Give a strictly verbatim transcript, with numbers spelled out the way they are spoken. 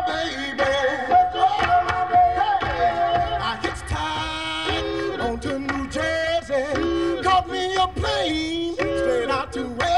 baby. I hitchhiked on to New Jersey, caught me a plane straight out to